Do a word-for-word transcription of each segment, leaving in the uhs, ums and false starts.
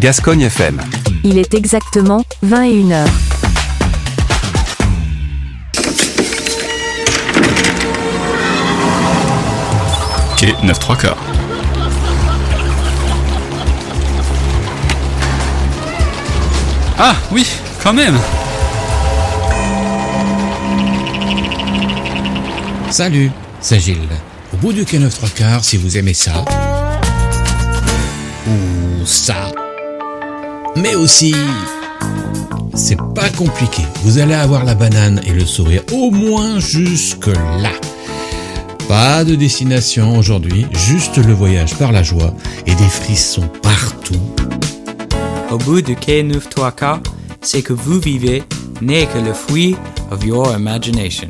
Gascogne F M. Il est exactement vingt et une heures. Quai neuf trois quarts. Ah oui, quand même. Salut, c'est Gilles. Au bout du quai neuf trois quarts, si vous aimez ça, ou ça, mais aussi, c'est pas compliqué. Vous allez avoir la banane et le sourire au moins jusque là. Pas de destination aujourd'hui, juste le voyage par la joie et des frissons partout. Au bout du quai neuf trois quarts, c'est que vous vivez n'est que le fruit of your imagination.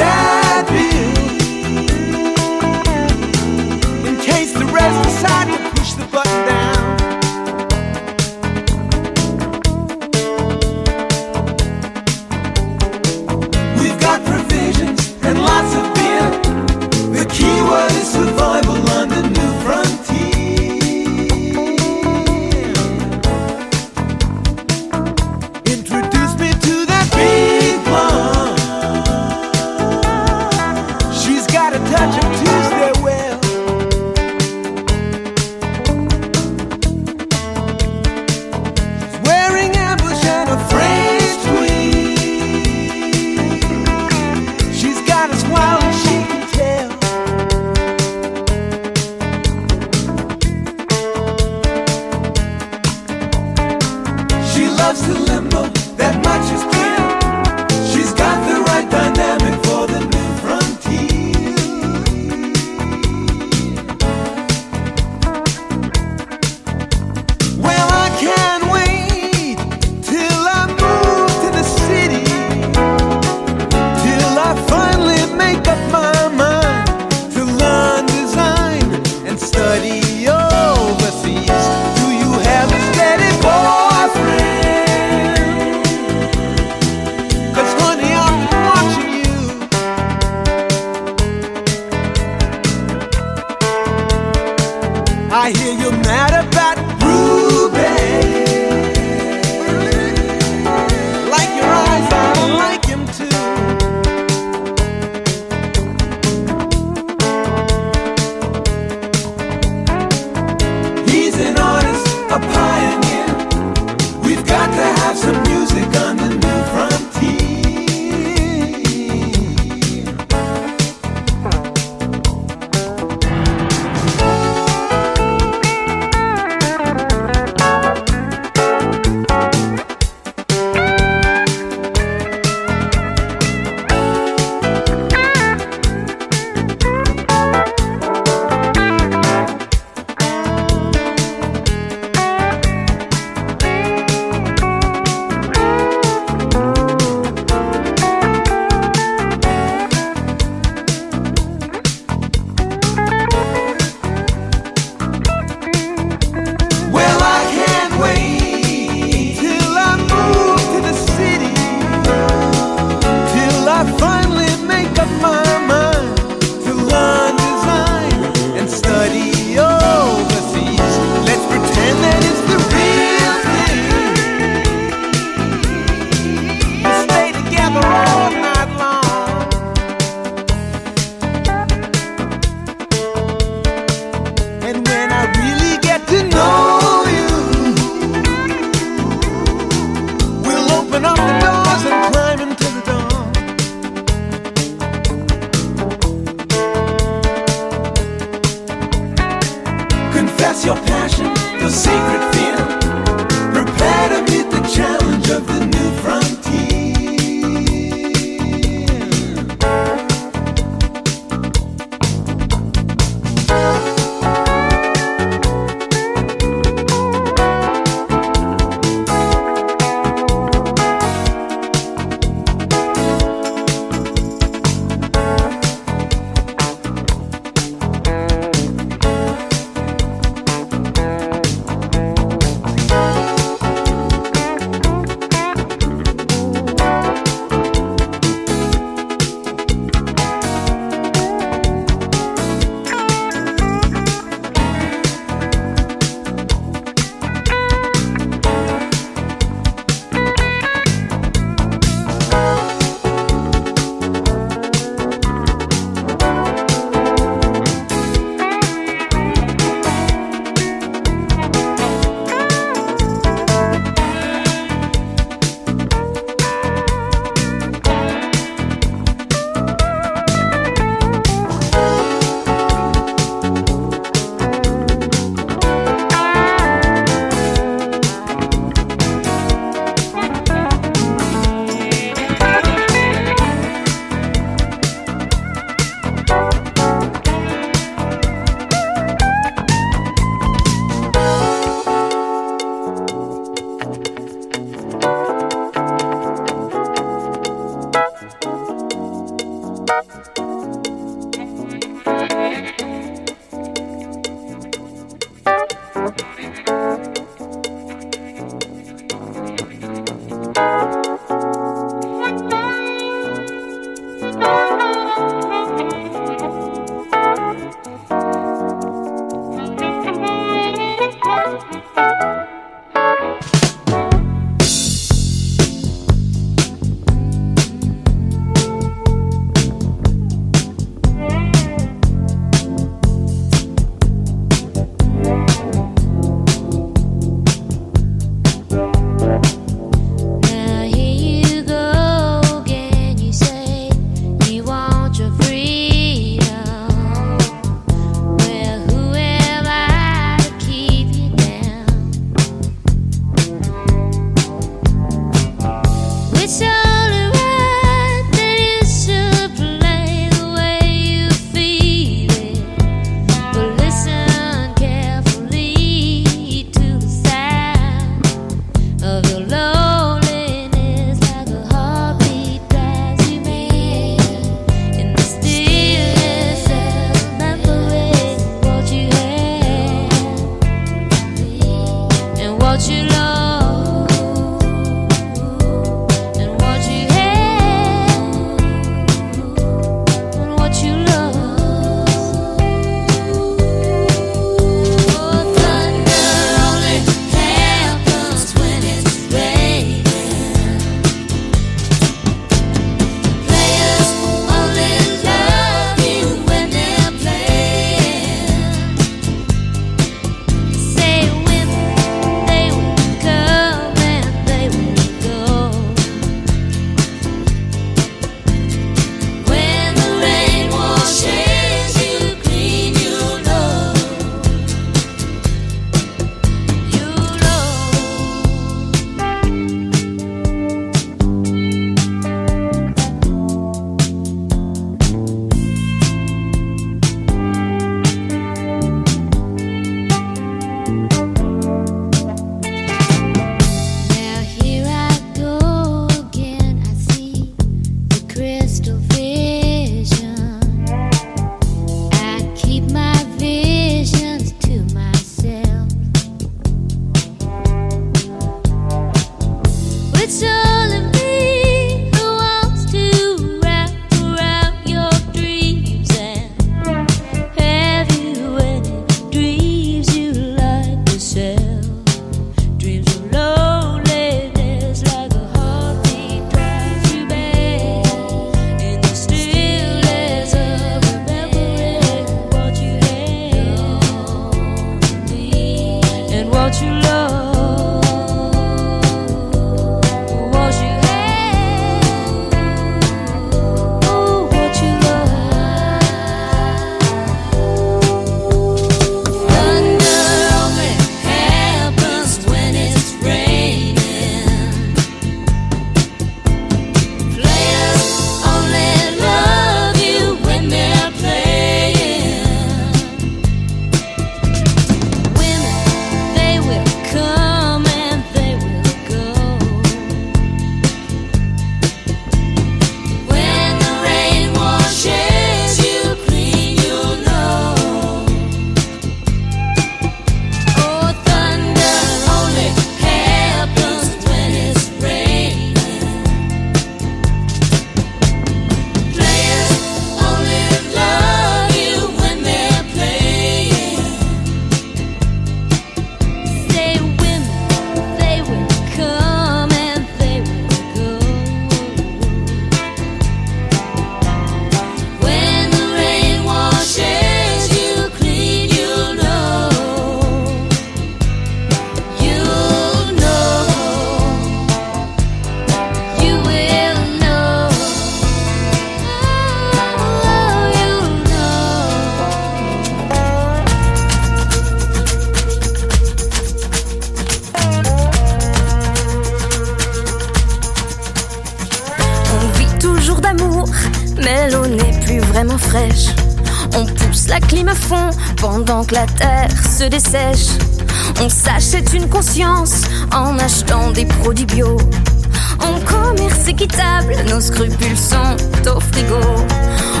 mais l'eau n'est plus vraiment fraîche. On pousse la clim à fond pendant que la terre se dessèche. On s'achète une conscience en achetant des produits bio. En commerce équitable, nos scrupules sont au frigo.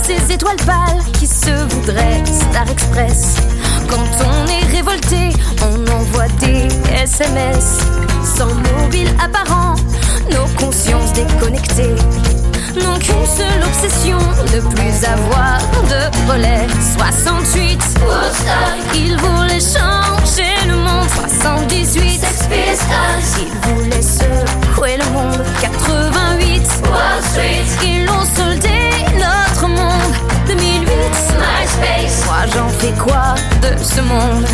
ces étoiles pâles qui se voudraient Star Express. Quand on est révolté, on envoie des S M S. Sans mobile apparent, nos consciences déconnectées n'ont qu'une seule obsession, ne plus avoir de relais. soixante-huit, Woodstock, ils voulaient changer le monde. soixante-dix-huit, Sex Pistols, ils voulaient secouer le monde. quatre-vingt-huit, Wall Street, ils l'ont soldé notre monde. deux mille huit, MySpace, moi j'en fais quoi de ce monde?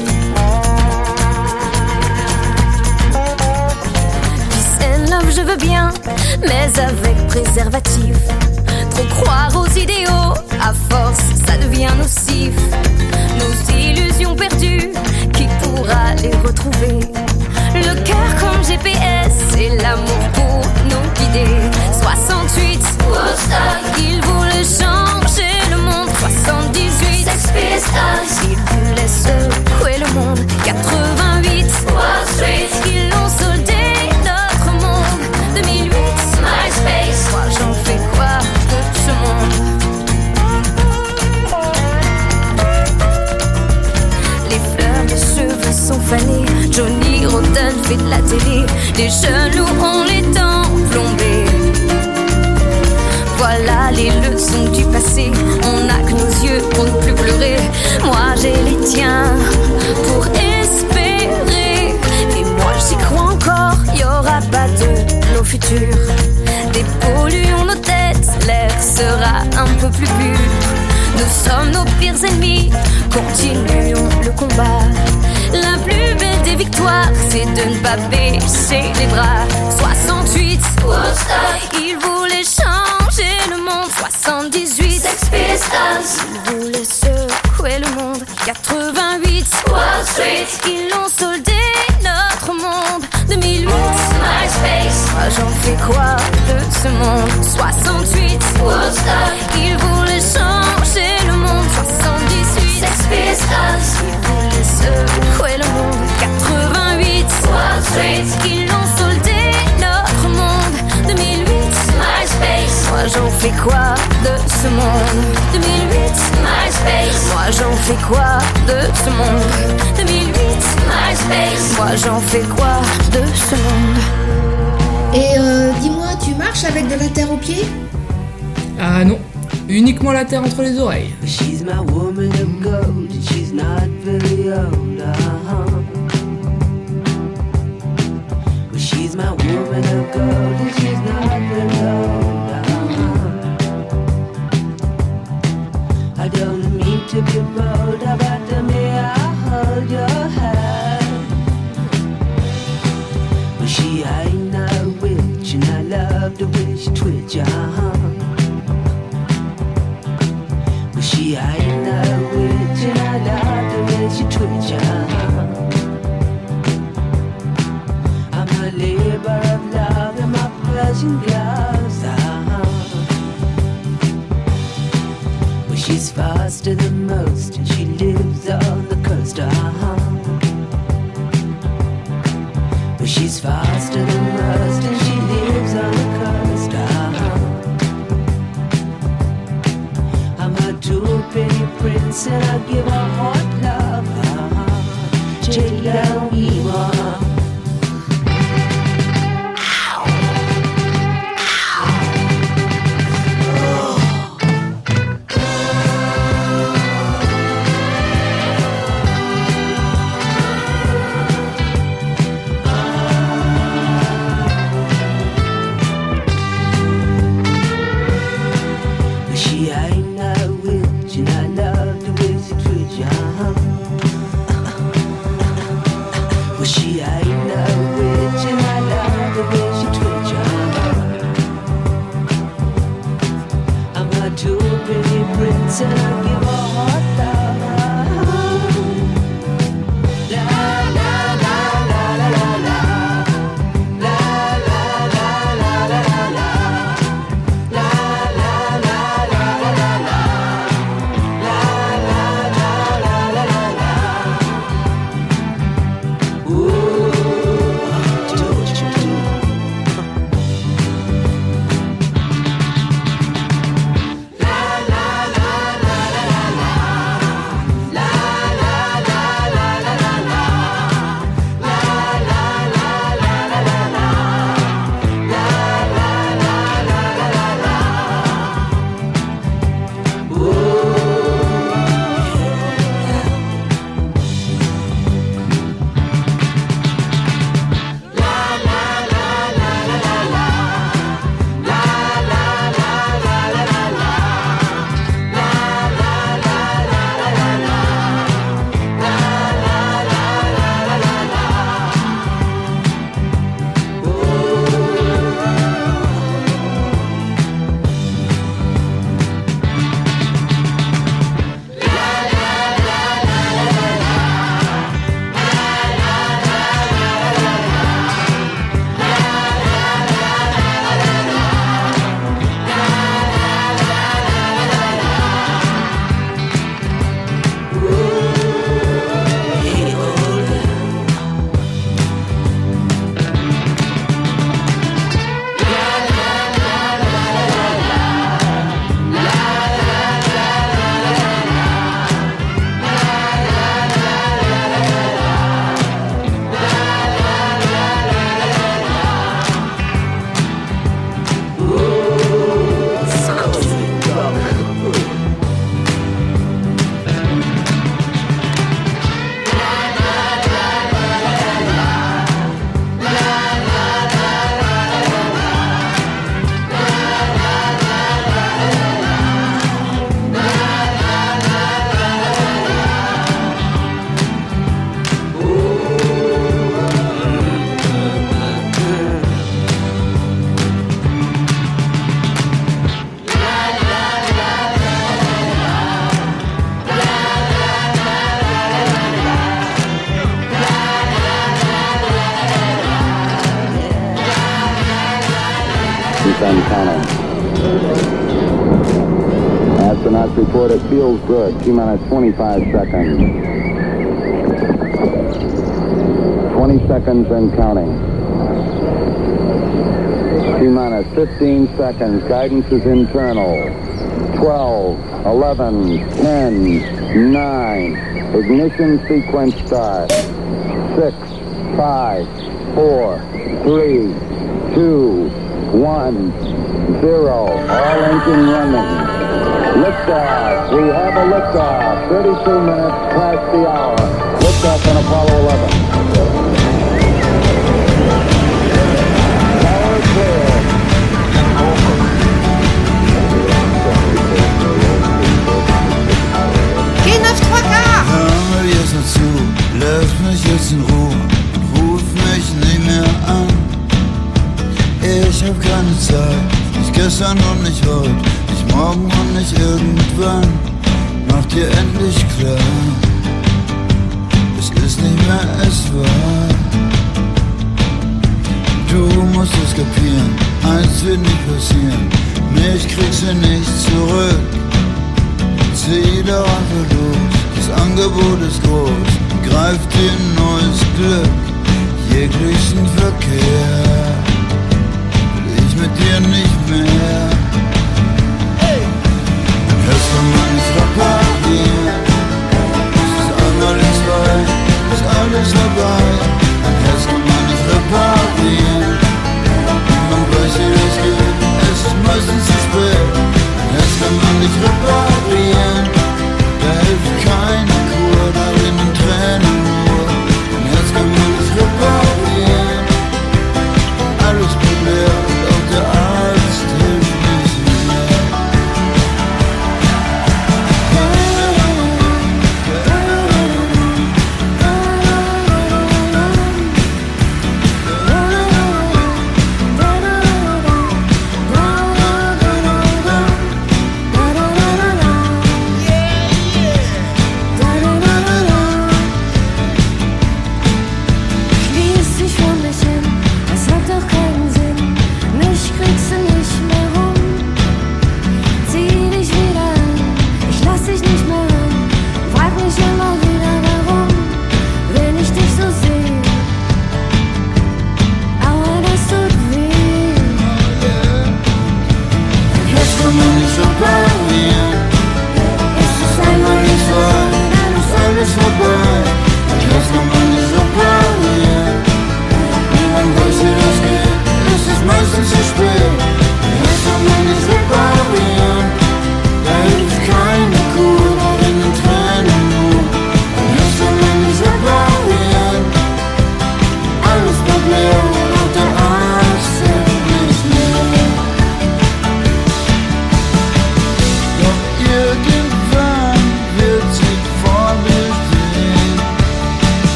Je veux bien, mais avec préservatif. Trop croire aux idéaux, à force, ça devient nocif. Nos illusions perdues, qui pourra les retrouver? Le cœur comme G P S, et l'amour pour nous guider. soixante-huit, Woodstock, ils voulaient changer le monde. soixante-dix-huit, Sex Pistols, ils voulaient secouer le monde. quatre-vingt-huit, Wall Street, ils l'ont soldé notre monde. deux mille huit, MySpace, moi j'en fais quoi de ce monde? Les fleurs, les cheveux sont fanés. Johnny Rotten fait de la télé. Les jeunes loups ont les dents plombées. Voilà les leçons du passé. On n'a que nos yeux pour ne plus pleurer. Moi j'ai les tiens pour espérer. Et moi j'y crois encore, y aura pas de l'eau future. Dépolluons nos têtes, l'air sera un peu plus pur. Nous sommes nos pires ennemis, continuons le combat. La plus belle des victoires, c'est de ne pas baisser les bras. soixante-huit, Woodstock, ils voulaient changer le monde. soixante-dix-huit, Sex Pistols, ils voulaient secouer le monde. quatre-vingt-huit, Wall Street, ils l'ont soldé notre monde. deux mille huit, MySpace, moi j'en fais quoi de ce monde? soixante-huit, Woodstock, ils voulaient changer le monde. soixante-dix-huit, Sex Pistols, ils voulaient secouer le monde. quatre-vingt-huit, Wall Street, ils l'ont soldé notre monde. deux mille huit, MySpace, moi j'en fais quoi de ce monde? deux mille huit, MySpace, moi j'en fais quoi de ce monde? deux mille huit, MySpace, moi j'en fais quoi de ce monde? Et euh, dis-moi, tu marches avec de la terre aux pieds? Ah non, uniquement la terre entre les oreilles. She's my woman of gold and she's not very old, uh-huh. Well, she's my woman of gold and she's not very old, uh-huh. I don't mean to be bold, but may I hold your hand? Well, she ain't no witch and I love the way she twitch, uh-huh. She ain't no witch and I love the way she twitch, uh-huh. I'm a labor of love in my Persian gloves, uh-huh. Well, she's faster than most and she lives on the coast, uh-huh. Well, she's faster than most and she lives on the coast, uh-huh. Two penny prince and I give her hot love, uh-huh. Take down evil. La la and counting. Astronauts report it feels good. T-minus twenty-five seconds. twenty seconds and counting. T-minus fifteen seconds. Guidance is internal. twelve, eleven, ten, nine. Ignition sequence start. six, five, four, three, two, one, zero. All engine running. Liftoff. We have a liftoff. thirty-two minutes past the hour. Liftoff on Apollo eleven. Power clear. G neuf trois quarts. Hör mir jetzt mal zu, lass mich jetzt in Ruhe und ruf mich nicht mehr an. Ich hab keine Zeit, nicht gestern und nicht heute, nicht morgen und nicht irgendwann. Mach dir endlich klar, es ist nicht mehr es war. Du musst es kapieren, eins wird nicht passieren, mich kriegst du nicht zurück. Zieh doch einfach los, das Angebot ist groß, greif dir ein neues Glück, jeglichen Verkehr will ich mit dir nicht mehr. Hey! Dann hörst du mal nicht reparieren, es ist einmal in zwei, ist alles dabei. Dann hörst du mal nicht reparieren, man weiß wie das geht, es ist meistens zu spät. Dann hörst du mal nicht reparieren, da hilft keine Kur, da rinnen Tränen nur. Dann hörst du mal nicht reparieren, alles bleibt leer und auch der Arzt hilft nicht mehr.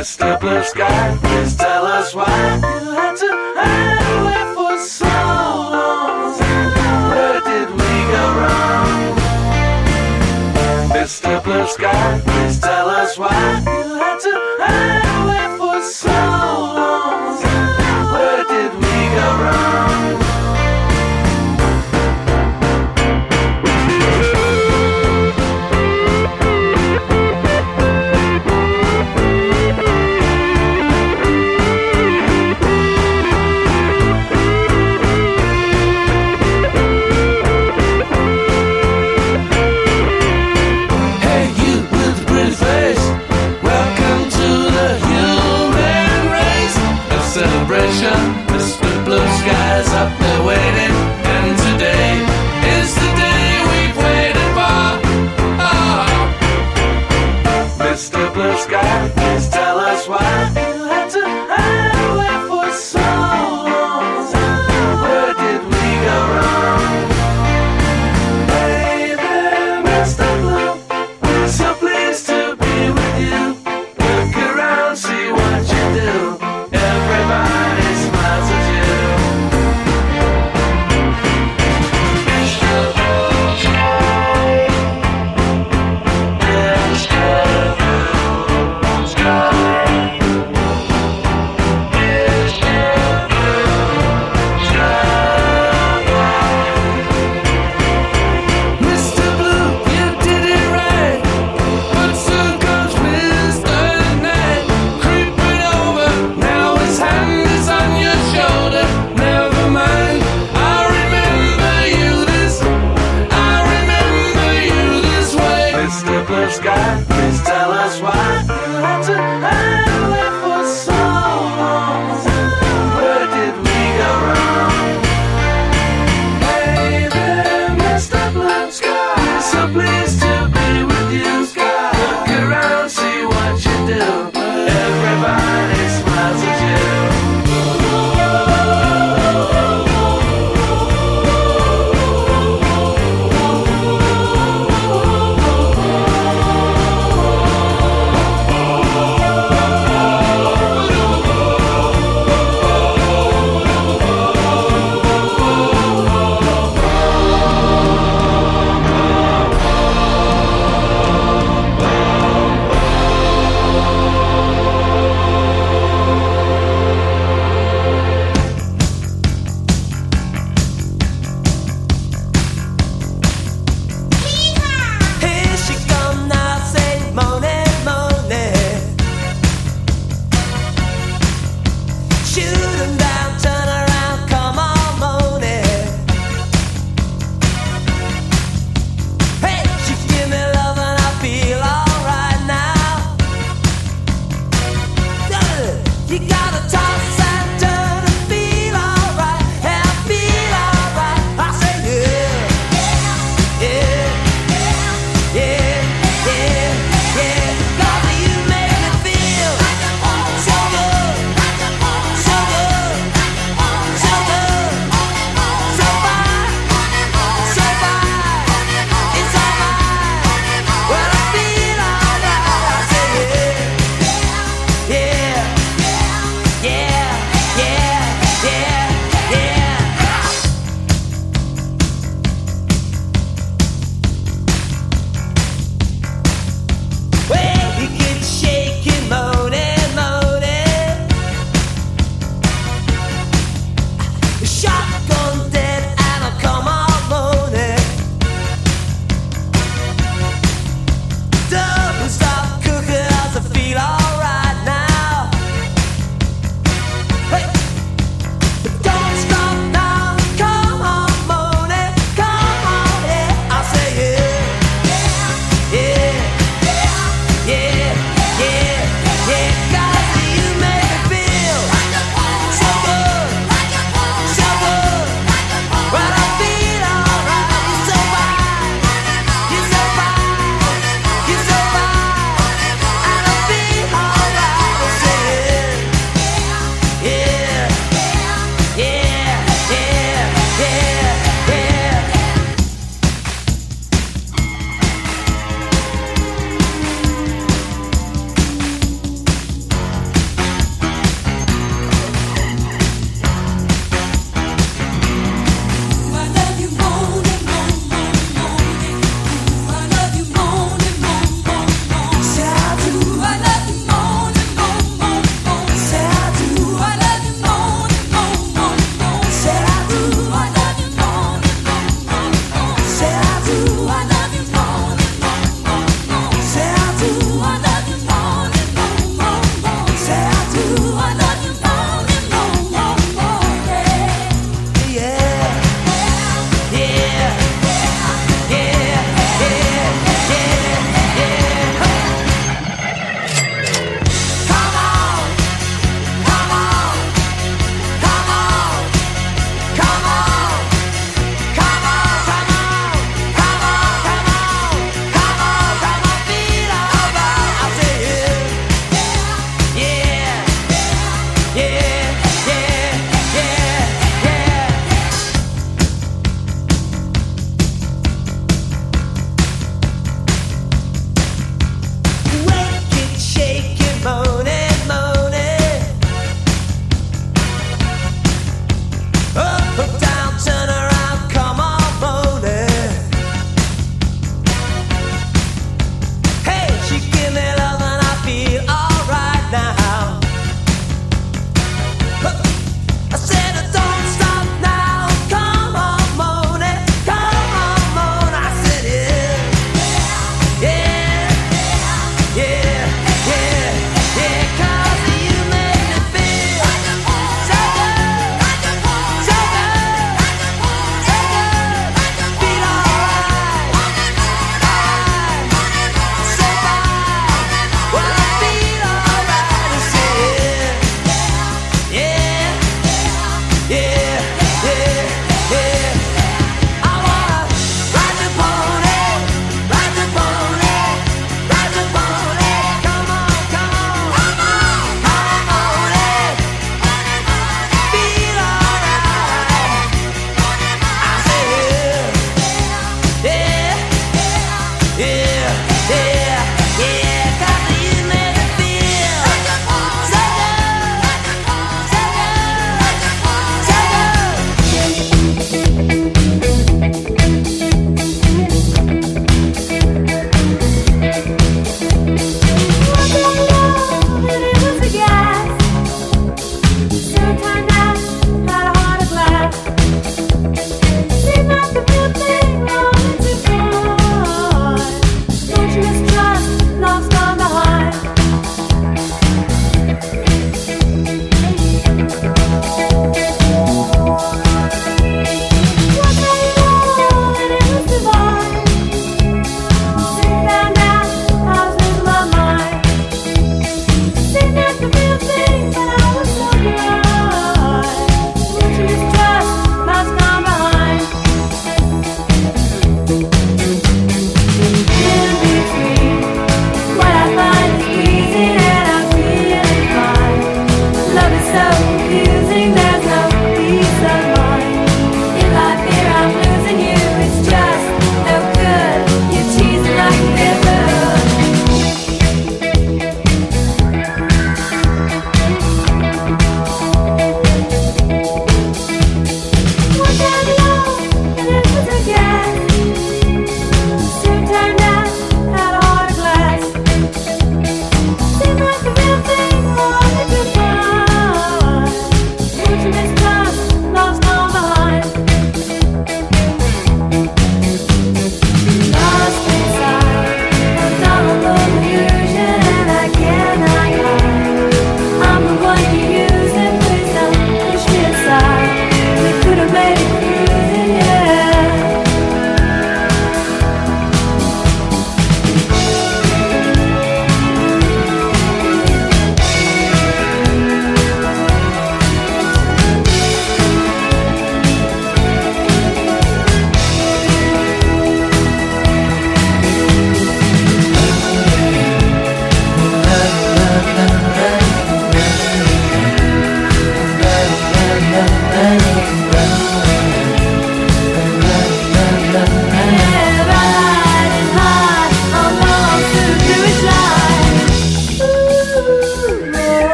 Mister Blue Sky, please tell us why you had to hide away for so long. Where did we go wrong? Mister Blue Sky, please tell us why you had to hide away for so long. Where did we go wrong? Mister Blue Sky's up there waiting, and today is the day we've waited for. Oh. Mister Blue Sky, please tell us why you had to hide away for so long. Where did we go wrong? Hey there, Mister Blue, we're so pleased to be with you. Look around, see what you do. Everybody smiles at you. Mister Blue Sky,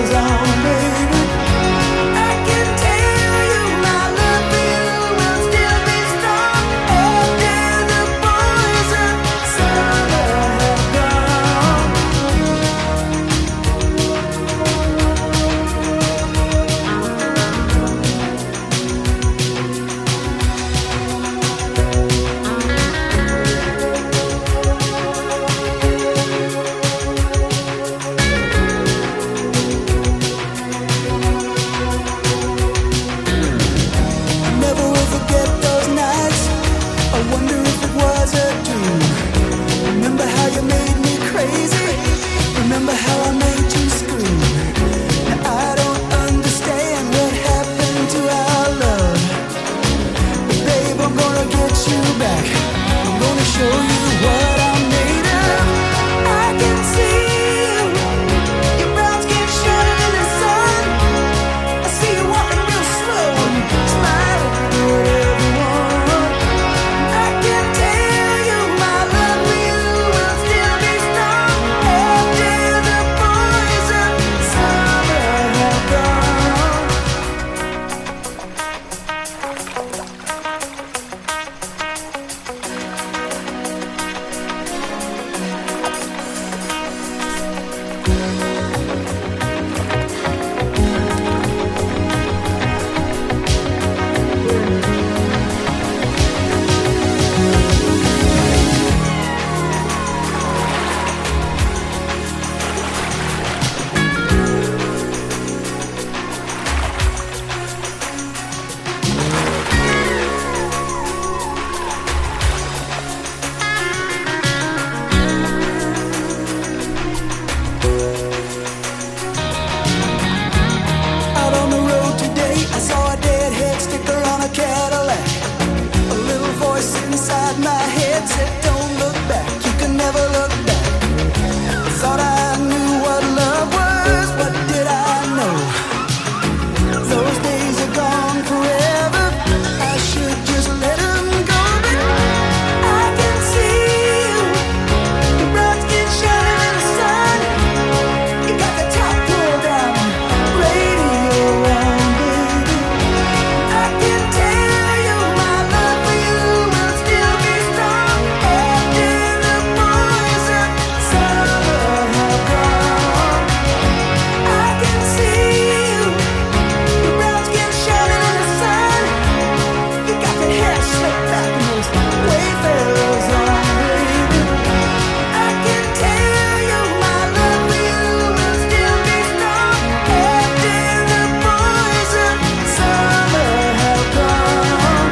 feels on, baby. I can tell you my love for you will still be strong after the boys of summer have gone. Never will forget those nights. I wonder if it was a dream. Remember how you made me crazy. Remember how I made you scream. Now I don't understand what happened to our love. But babe, I'm gonna get you back. I'm gonna show you what I'm made of. I can see you. Your brown skin shining in the sun. I see you walking real slow, smiling at everyone. I can tell you my love for you will still be strong after the boys of summer have gone. Out on the road today, I saw a deadhead sticker on a Cadillac. A little voice inside my head said, don't look back, you can never look back. Thought I knew what love was, what did I know? Those days are gone forever, I should just let them go. But I can see you, your brown skin shining in the sun. You got the top pulled down, radio on, baby. I can tell you my love for you will still be strong after the boys of summer have gone. I can see you, your brown skin shining in the sun. You got the hair slicked back and those wayfarers on, baby. I can tell you my love for you will still be strong after the boys of summer have gone.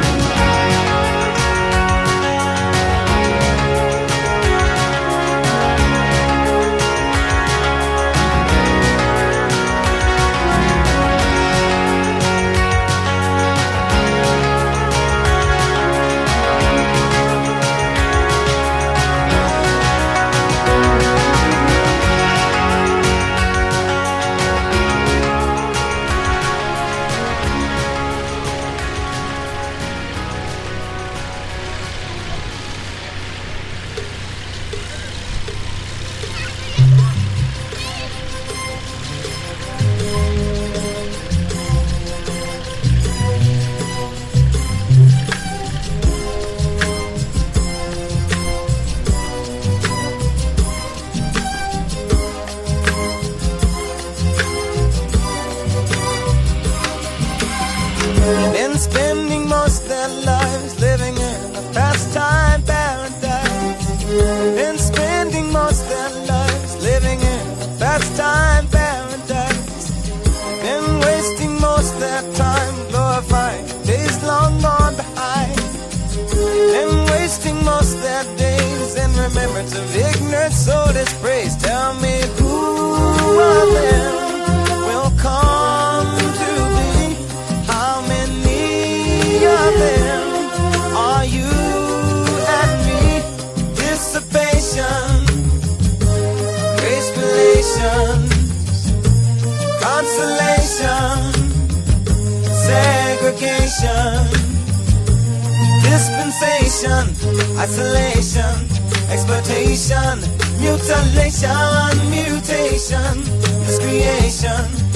Been spending most of their lives living in a pastime paradise. Been spending most of their lives living in a pastime paradise. Been wasting most of their time glorifying days long gone behind. Been wasting most of their days in remembrance of ignorance, so dispraise. Tell me who of them will come to be? How many of them are you and me? Dissipation, grace, relations, consolation, segregation, dispensation, isolation, exploitation, mutilation, mutation, miscreation.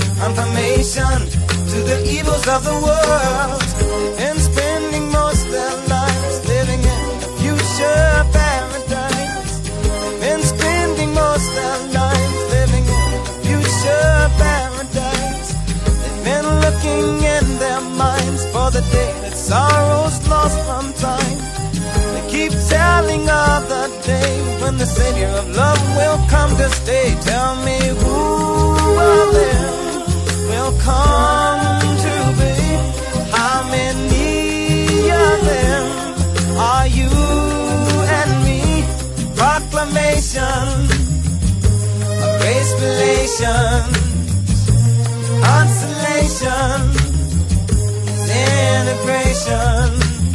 of the world and spending most of their lives living in a future paradise. And spending most of their lives living in a future paradise. They've been looking in their minds for the day that sorrow's lost from time. They keep telling of the day when the Savior of love will come to stay. Tell me who of them will come to be? How many of them are you and me? Proclamation of grace relations, consolation, integration,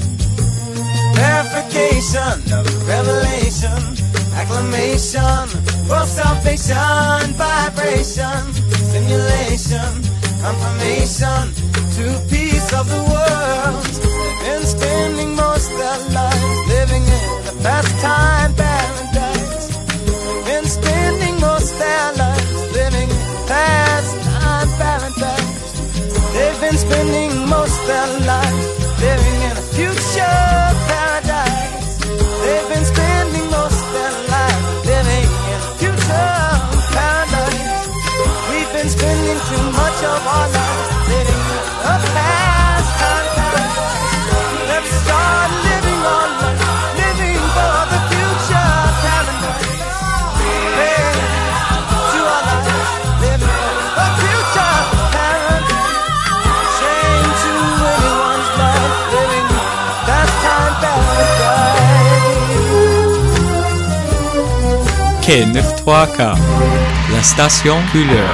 verification of revelation, acclamation, world salvation, vibration, simulation, confirmation to peace of the world. They've been spending most of their lives living in a pastime paradise. They've been spending most of their lives living in a pastime paradise. They've been spending most of their lives living in a future paradise. They've been spending most of their lives living in a future paradise. We've been spending too much of our lives living in a past paradise. Let's start living on life, living for the future paradise. Hey, to our lives, living for a future paradise. Shame to anyone's life living in past time paradise. K quatre-vingt-treize K, la station couleur.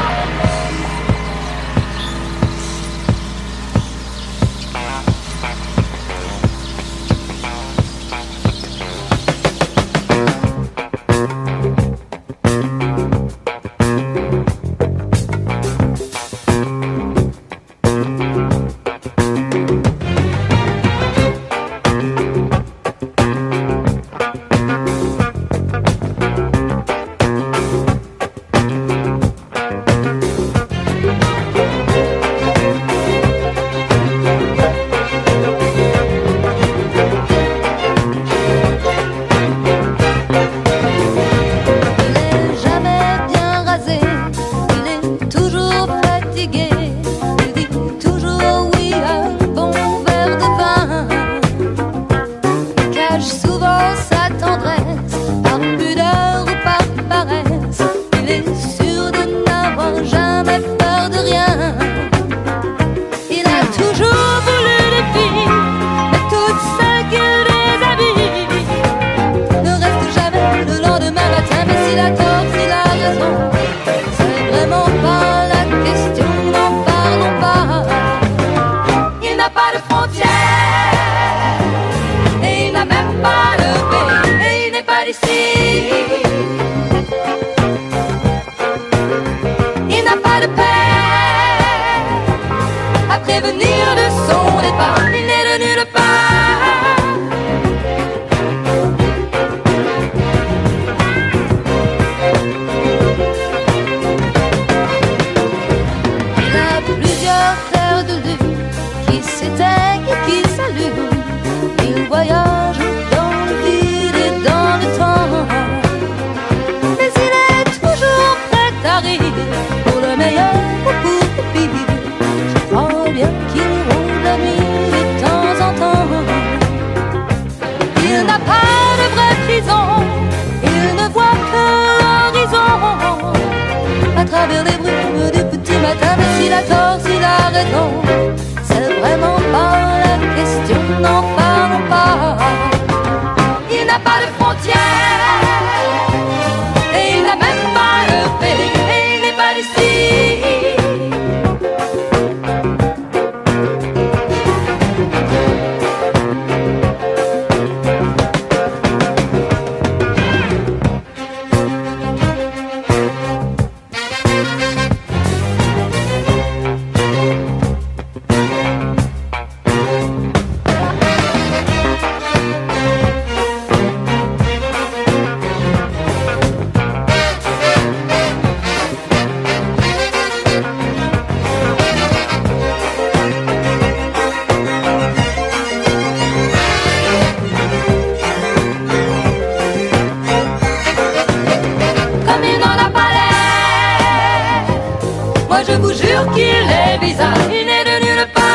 jure qu'il est bizarre, il n'est de nulle part.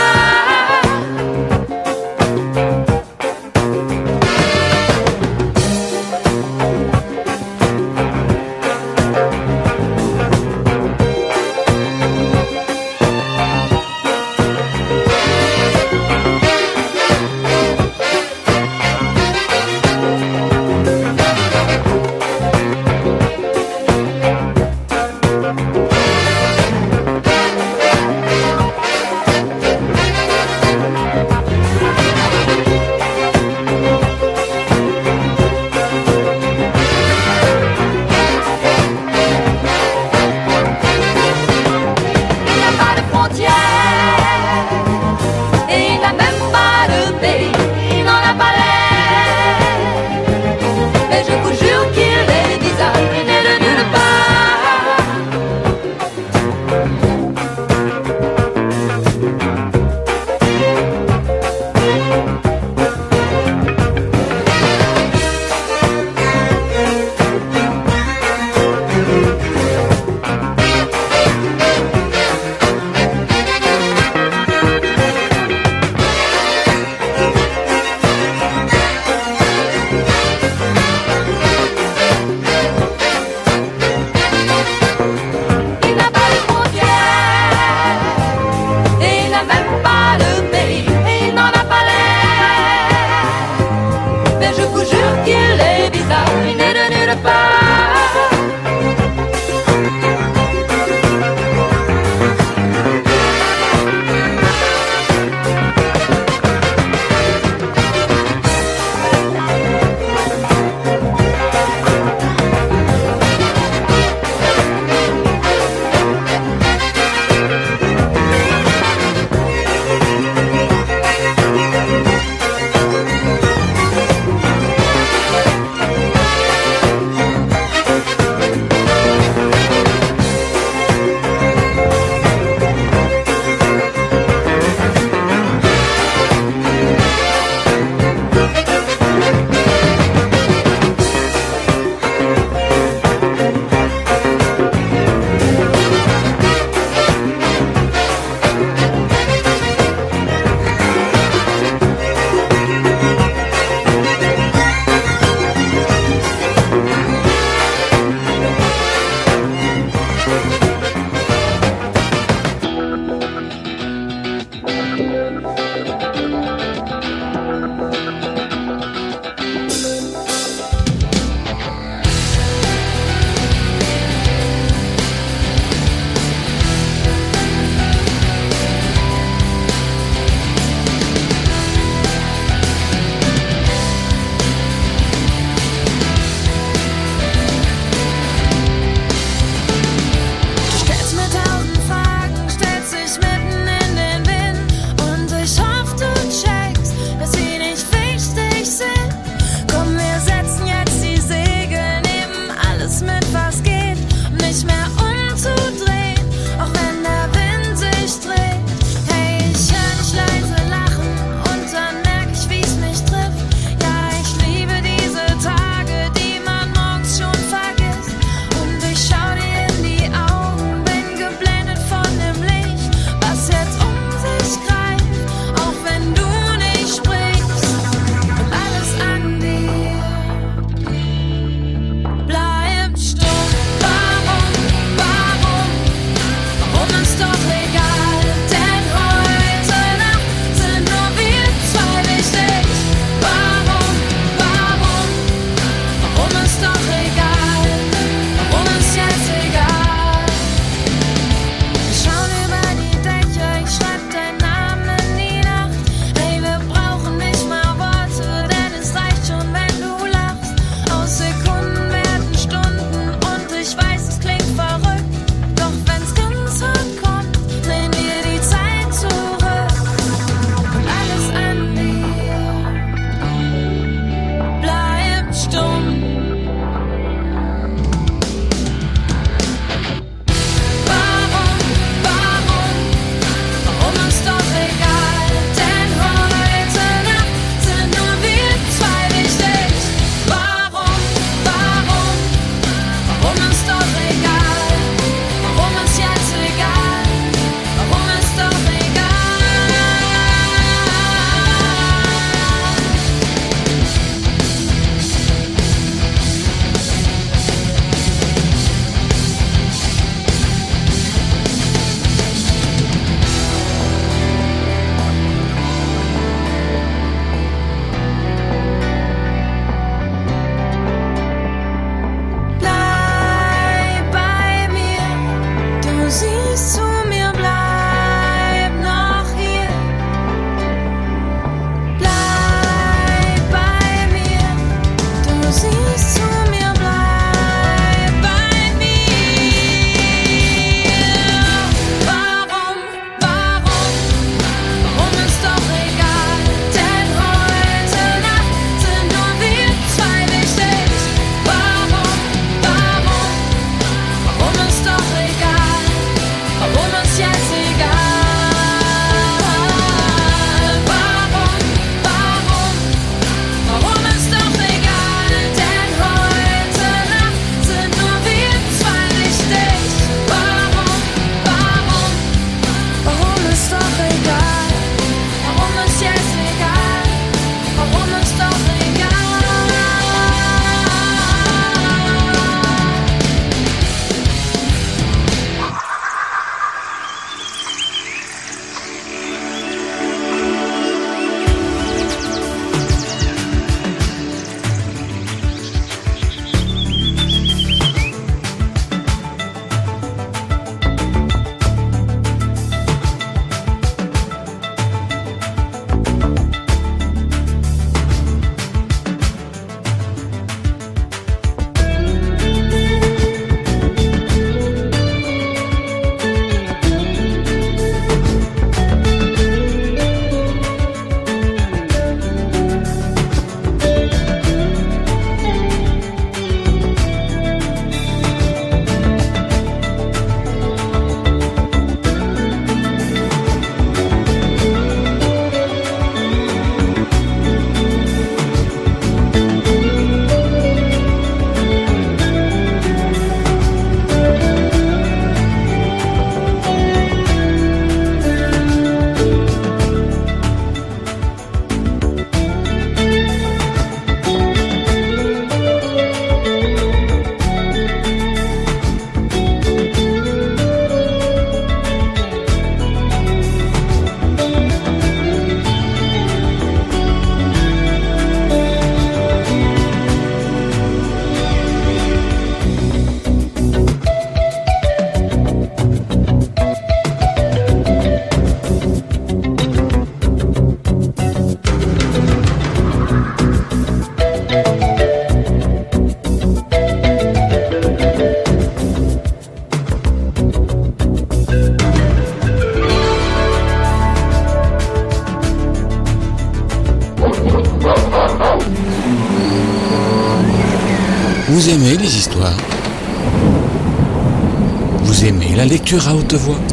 Vous aimez les histoires? Vous aimez la lecture à haute voix?